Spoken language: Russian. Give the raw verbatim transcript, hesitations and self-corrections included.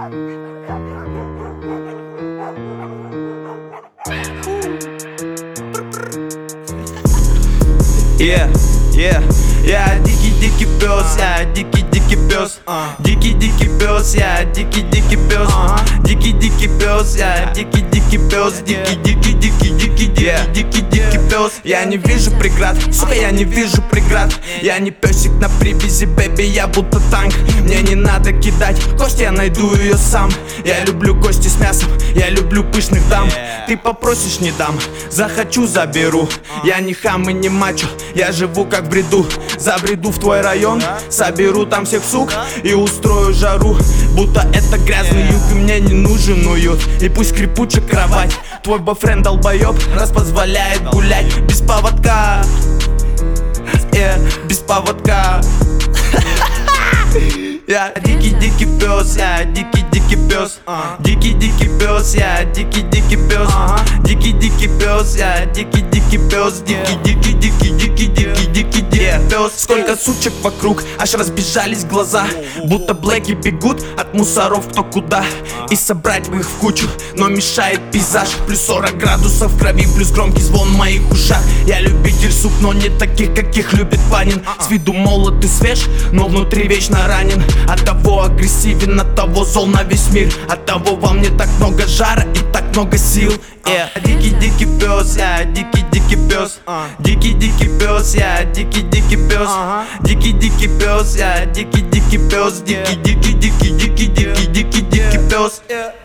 Yeah, yeah, я дикий-дикий пес, я дикий-дикий пес, дикий-дикий пес, я дикий-дикий пес, дикий-дикий пес, я дикий-дикий пес, дикий-дикий-дикий-дикий-дикий пес. Я не вижу преград, сука, я не вижу преград. Я не песик на привязи, бэби, я будто танк. Мне не надо кидать кость, я найду ее сам. Я люблю кости с мясом, я люблю пышных дам. Ты попросишь, не дам, захочу, заберу. Я не хам и не мачо, я живу как в бреду. Забреду в твой район, соберу там всех сук и устрою жару. Будто это грязный юг, и мне не нужен уют. И пусть скрипучая кровать, твой бойфренд долбоёб, раз позволяет гулять без поводка. Yeah, без поводка. Я дикий-дикий пес, я дикий-дикий пес, дикий-дикий пес, я дикий-дикий пес, дикий-дикий пес, я дикий-дикий пес, дикий-дикий-дикий-дикий-дикий пес. Сколько сучек вокруг, аж разбежались глаза, будто блэки бегут от мусоров кто куда. И собрать бы их в кучу, но мешает пейзаж. Плюс сорок градусов в крови, плюс громкий звон в моих ушах. Я любитель сук, но не таких, каких любит Панин. С виду молод и свеж, но внутри вечно ранен. От того агрессивен, от того зол на весь мир. От того во мне так много жара и так много сил. Yeah. Дикий-дикий пес, я дикий-дикий пес, дикий-дикий пес, я дикий-дикий пес, дикий-дикий пес, я дикий-дикий пес, дикий-дикий-дикий-дикий-дикий-дикий пес.